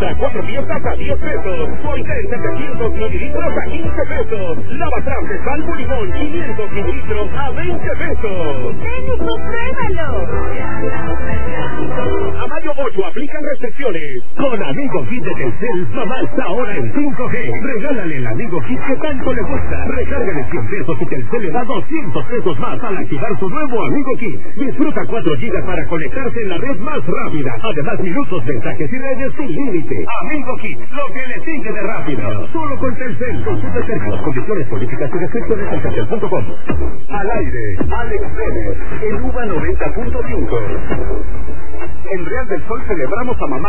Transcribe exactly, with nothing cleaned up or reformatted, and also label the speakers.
Speaker 1: Extra cuatro piezas a diez pesos. Suavitel setecientos mililitros a quince pesos. Lavatrastes Salvo Limón quinientos mililitros a veinte pesos.
Speaker 2: ¡Ven y compruébalo!
Speaker 1: A mayo ocho aplican restricciones. Con Amigo Kit de Telcel, mamá está ahora en cinco G. Regálale el Amigo Kit que tanto le gusta. Recárgale cien pesos y Telcel le da doscientos pesos más al activar su nuevo Amigo Kit. Disfruta cuatro gigas para conectarse en la red más rápida. Además, minutos, mensajes y redes sin límite. Amigo Kit, lo que le sigue de rápido. Solo con Telcel. Consulta términos, condiciones, políticas y restricciones en telcel punto com. Al aire, Alex Pérez, en U V A noventa punto cinco. En Real del Sol celebramos a mamá